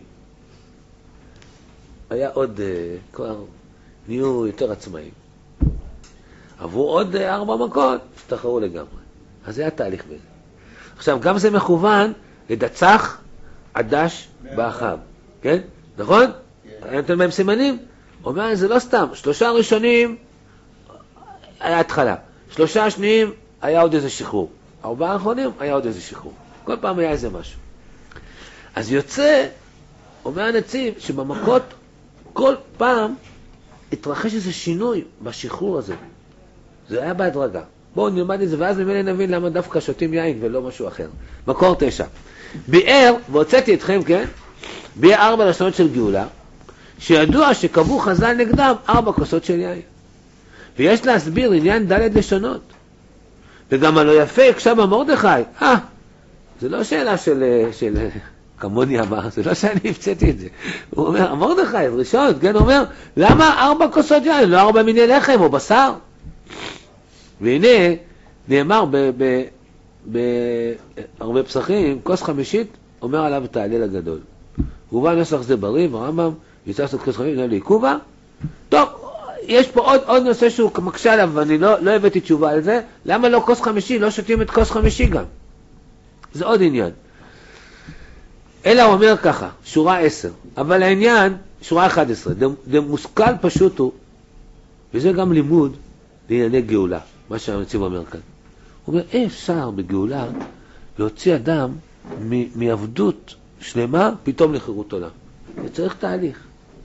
היה עוד, uh, כבר נהיו יותר עצמאים. עברו עוד uh, ארבע מכות, השתחררו לגמרי. אז זה היה תהליך בזה. עכשיו, גם זה מכוון לדצח עדש באחיו. כן? נכון? היה נותן בהם סימנים? אומר, זה לא סתם. שלושה ראשונים היה התחלה. שלושה שניים היה עוד איזה שחרור. ארבעה האחרונים היה עוד איזה שחרור. כל פעם היה איזה משהו. אז יוצא, אומר הנציב, שבמכות כל פעם התרחש איזה שינוי בשחרור הזה. זה היה בהדרגה. בואו נלמד את זה, ואז ממילא נבין למה דווקא שותים יין ולא משהו אחר. מקור תשע. ביאר, והוצאתי אתכם, כן? ביאר ארבע לשונות של גאולה, שידוע שקבעו חז"ל נגדם ארבע כוסות של יין. ויש להסביר עניין ד' לשונות. וגם הלא יפה הקשה במרדכי. אה, זה לא שאלה של... של כמוני אמר, זה לא שאני הפציתי את זה. הוא אומר, מרדכי, ראשון, כן, הוא אומר, למה ארבע כוסות יין, לא ארבע מיני לחם או בשר? והנה, נאמר בהרבה פסחים, כוס חמישית אומר עליו את ההלל הגדול. הוא בא נוסח זה בריא, הרמב"ם, יצא לעשות כוס חמישית, נראה לי עיכובה. טוב, יש פה עוד, עוד נושא שהוא מקשה עליו, ואני לא, לא הבאתי תשובה על זה. למה לא כוס חמישי? לא שותים את כוס חמישי גם. זה עוד עניין. אלא הוא אומר ככה, שורה עשר. אבל העניין, שורה אחת עשרה, זה מושכל פשוט הוא, וזה גם לימוד לענייני גאולה, מה שהנציב אומר כאן. הוא אומר, אי אפשר בגאולה להוציא אדם מ- מעבדות שלמה פתאום לחירות עולם. זה צריך תהליך.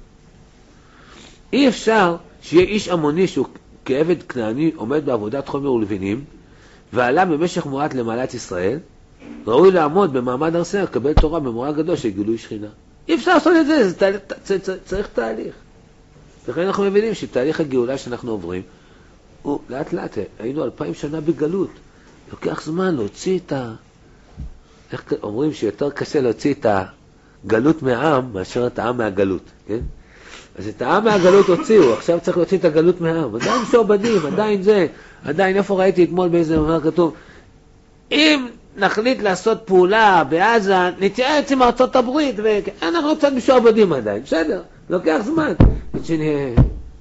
אי אפשר שיהיה איש המוני שהוא כעבד כנעני עומד בעבודת חומר ולבנים, ועלה במשך מועט למעלת ישראל, ראוי לעמוד במעמד הר סיני, לקבל תורה במורה גדול של גילוי שכינה. אי אפשר לעשות את זה, זה תה, תה, תה, צריך תהליך. לכן אנחנו מבינים שתהליך הגאולה שאנחנו עוברים, הוא לאט לאט, היינו אלפיים שנה בגלות. לוקח זמן להוציא את ה... איך אומרים שיותר קשה להוציא את הגלות מהעם מאשר את העם מהגלות, כן? אז את העם מהגלות הוציאו, עכשיו צריך להוציא את הגלות מהעם. עדיין שעובדים, עדיין זה, עדיין איפה ראיתי אתמול באיזה דבר כתוב, אם נחליט לעשות פעולה בעזה, נתייעץ עם ארצות הברית, ואנחנו קצת משועבדים עדיין, בסדר, לוקח זמן. מצד שני,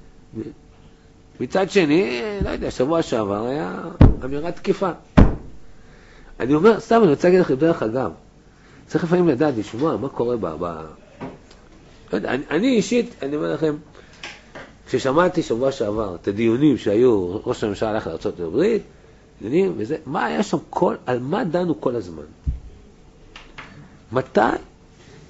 מצד שני, לא יודע, שבוע שעבר היה אמירה תקיפה. אני אומר, סתם, אני רוצה להגיד לכם דרך אגב, צריך לפעמים לדעת, לשמוע מה קורה בה, בה... לא יודע, אני, אני אישית, אני אומר לכם, כששמעתי שבוע שעבר את הדיונים שהיו, ראש הממשלה הלך לארצות הברית, דיונים וזה, מה היה שם כל, על מה דנו כל הזמן? מתי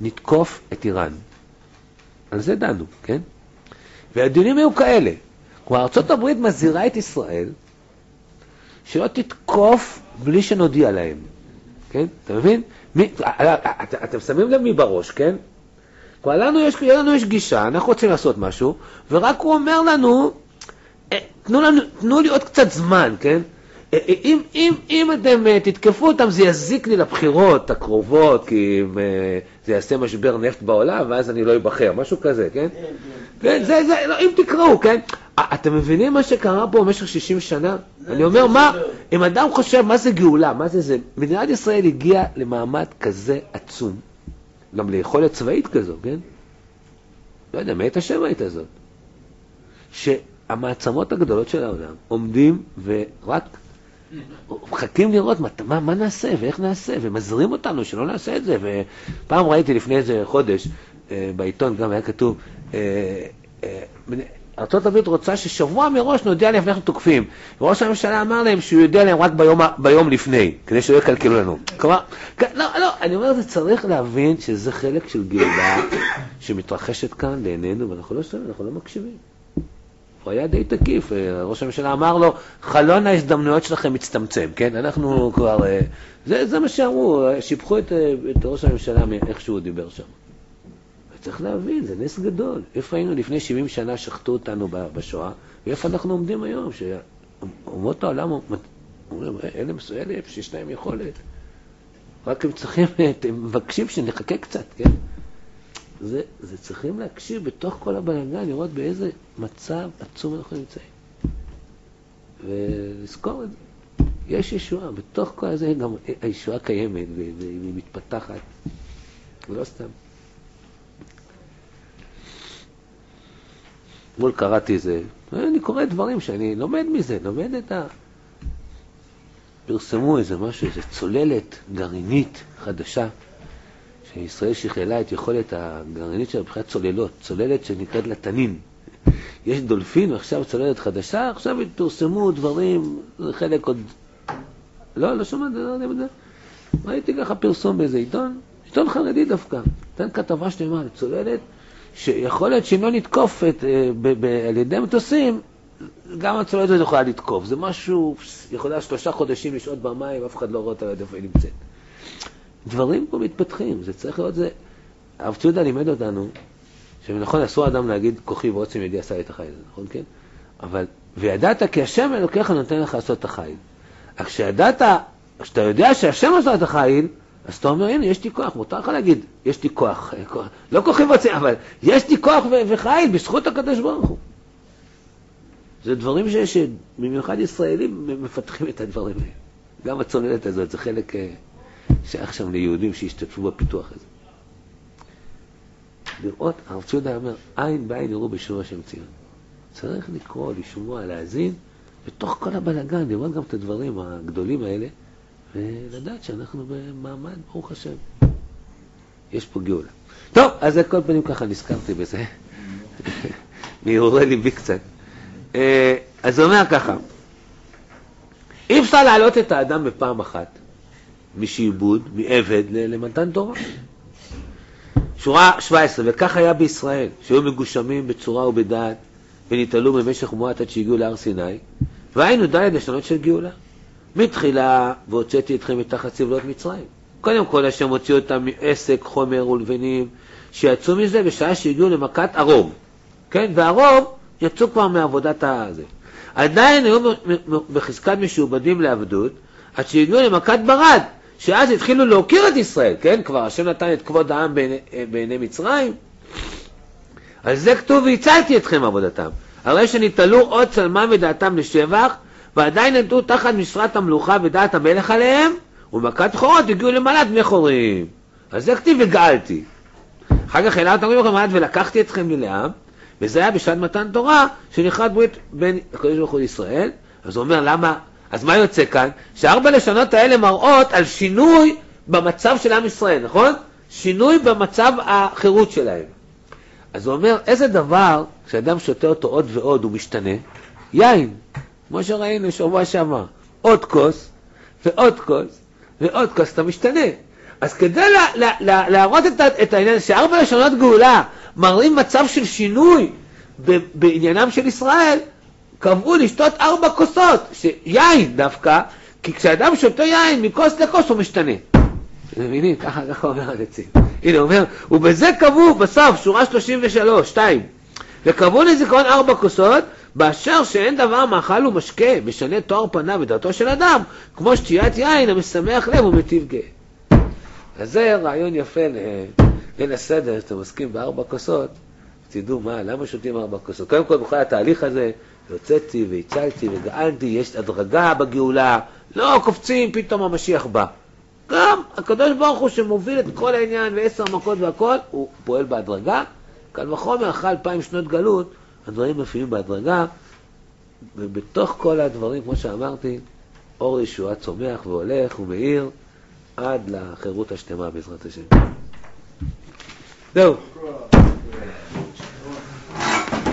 נתקוף את איראן. על זה דנו, כן? והדיונים היו כאלה. כלומר, ארצות הברית מזהירה את ישראל שלא תתקוף בלי שנודיע להם. כן? אתה מבין? מי, את, אתם שמים לב מי בראש, כן? כלומר, לנו יש, לנו יש גישה, אנחנו רוצים לעשות משהו, ורק הוא אומר לנו, תנו, לנו, תנו לי עוד קצת זמן, כן? אם, אם, אם אתם תתקפו אותם, זה יזיק לי לבחירות הקרובות, כי זה יעשה משבר נפט בעולם, ואז אני לא אבחר, משהו כזה, כן? כן, זה, זה, לא, אם תקראו, כן? אתם מבינים מה שקרה פה במשך שישים שנה? אני אומר, מה, אם אדם חושב מה זה גאולה, מה זה זה, מדינת ישראל הגיעה למעמד כזה עצום, גם ליכולת צבאית כזו, כן? לא יודע, מה הייתה שמאית הזאת? שהמעצמות הגדולות של העולם עומדים ורק מחכים לראות מה, מה, מה נעשה ואיך נעשה, ומזרים אותנו שלא נעשה את זה. ופעם ראיתי לפני איזה חודש, אה, בעיתון גם היה כתוב, אה, אה, ארצות הברית רוצה ששבוע מראש נודיע להם אנחנו תוקפים. וראש הממשלה אמר להם שהוא יודע להם רק ביום, ביום לפני, כדי שלא יקלקלו לנו. כלומר, לא, לא, אני אומר, זה צריך להבין שזה חלק של גאולה שמתרחשת כאן לעינינו, ואנחנו לא שומעים, אנחנו לא מקשיבים. הוא היה די תקיף, ראש הממשלה אמר לו, חלון ההזדמנויות שלכם מצטמצם, כן? אנחנו כבר, זה, זה מה שאמרו, שיבחו את, את ראש הממשלה מאיך שהוא דיבר שם. צריך להבין, זה נס גדול. איפה היינו לפני שבעים שנה שחטו אותנו בשואה, ואיפה אנחנו עומדים היום, שאומות העולם אומרים, אלה מסוימת, שיש להם יכולת. רק הם צריכים, הם מבקשים שנחכה קצת, כן? זה, זה צריכים להקשיב בתוך כל הבלגן, לראות באיזה מצב עצום אנחנו נמצאים. ולזכור את זה. יש ישועה, בתוך כל זה גם הישועה קיימת, והיא מתפתחת. ולא סתם. מול קראתי זה, אני קורא דברים שאני לומד מזה, לומד את ה... פרסמו איזה משהו, איזה צוללת גרעינית חדשה, שישראל שכללה את יכולת הגרעינית שלה בבחינת צוללות, צוללת שנקראת לתנין. יש דולפין, ועכשיו צוללת חדשה, עכשיו פרסמו דברים, חלק עוד... לא, לא שמעת, לא יודע בזה. ראיתי ככה פרסום באיזה עיתון, עיתון חרדי דווקא, נתן כתבה שלמה, צוללת, שיכולת שאם לא נתקוף את, ב, ב, על ידי מטוסים, גם הצוללת הזאת יכולה לתקוף. זה משהו, יכולה שלושה חודשים לשעות במים, אף אחד לא רואה אותה איפה היא נמצאת. דברים פה מתפתחים, זה צריך להיות זה. הרב ציודה לימד אותנו, שנכון, אסור אדם להגיד, כוחי ועוצם ידי עשה את החיל, נכון, כן? אבל, וידעת כי השם אלוקיך נותן לך לעשות את החיל. אך כשידעת, כשאתה יודע שהשם עשה את החיל, אז אתה אומר, הנה, יש לי כוח, מותר לך להגיד, יש לי כוח, כוח. לא כוחי ועוצם, אבל יש לי כוח ו- וחיל בזכות הקדוש ברוך הוא. זה דברים ש- שבמיוחד ישראלים מפתחים את הדברים האלה. גם הצוללת הזאת, זה חלק... שייך שם ליהודים שהשתתפו בפיתוח הזה. לראות, הרב ציודה אומר, עין בעין יראו בשוב השם ציון. צריך לקרוא, לשמוע, להאזין, בתוך כל הבלגן, לראות גם את הדברים הגדולים האלה, ולדעת שאנחנו במעמד, ברוך השם. יש פה גאולה. טוב, אז זה כל פנים ככה נזכרתי בזה. מהרהורי ליבי קצת. אז הוא אומר ככה, אי אפשר להעלות את האדם בפעם אחת, משעבוד, מעבד, למתן תורה. שורה שבע עשרה, וכך היה בישראל, שהיו מגושמים בצורה ובדעת, ונתעלו במשך מועט עד שהגיעו להר סיני, והיינו ד' לשונות של גאולה. מתחילה, והוצאתי אתכם מתחת סבלות מצרים. קודם כל, השם הוציא אותם מעסק, חומר ולבנים, שיצאו מזה בשעה שהגיעו למכת הרוב. כן, והרוב יצאו כבר מעבודת הזה. עדיין היו בחזקת משועבדים לעבדות, עד שהגיעו למכת ברד, שאז התחילו להוקיר את ישראל, כן? כבר השם נתן את כבוד העם בעיני, בעיני מצרים. על זה כתוב, והצלתי אתכם עבודתם. הרי שנתעלו עוד צלמם ודעתם לשבח, ועדיין נתנו תחת משרת המלוכה ודעת המלך עליהם, ומכת חורות הגיעו למעלת דמי חורים. על זה כתוב וגאלתי. אחר כך העלה אותם לכם ולקחתי אתכם לי לעם, וזה היה בשעת מתן תורה, שנכרת ברית בין הקדוש ברוך הוא לישראל. אז הוא אומר, למה? אז מה יוצא כאן? שארבע לשונות האלה מראות על שינוי במצב של עם ישראל, נכון? שינוי במצב החירות שלהם. אז הוא אומר, איזה דבר, כשאדם שותה אותו עוד ועוד הוא משתנה? יין, כמו שראינו שבוע שעבר, עוד כוס ועוד כוס ועוד כוס, אתה משתנה. אז כדי לה, לה, לה, להראות את, את העניין, שארבע לשונות גאולה מראים מצב של שינוי ב, בעניינם של ישראל, קבעו לשתות ארבע כוסות, שיין דווקא, כי כשאדם שותה יין מכוס לכוס הוא משתנה. אתם מבינים? ככה, ככה אומר הנציב. הנה, הוא אומר, ובזה קבעו בסוף, שורה שלושים ושלוש, שתיים, וקבעו לזיכרון ארבע כוסות, באשר שאין דבר מאכל ומשקה, משנה תואר פניו ודעתו של אדם, כמו שתיית יין המשמח לב ומטיב גאה. אז זה רעיון יפה ליל הסדר, שאתם עוסקים בארבע כוסות, תדעו מה, למה שותים ארבע כוסות. קודם כל, בכל התהליך הזה, יוצאתי והצלתי וגאלתי, יש הדרגה בגאולה, לא קופצים, פתאום המשיח בא. גם הקדוש ברוך הוא שמוביל את כל העניין ועשר מכות והכל, הוא פועל בהדרגה. קל וחומר, אחרי אלפיים שנות גלות, הדברים מופיעים בהדרגה, ובתוך כל הדברים, כמו שאמרתי, אור ישועה צומח והולך ומאיר עד לחירות השלמה בעזרת השם. זהו.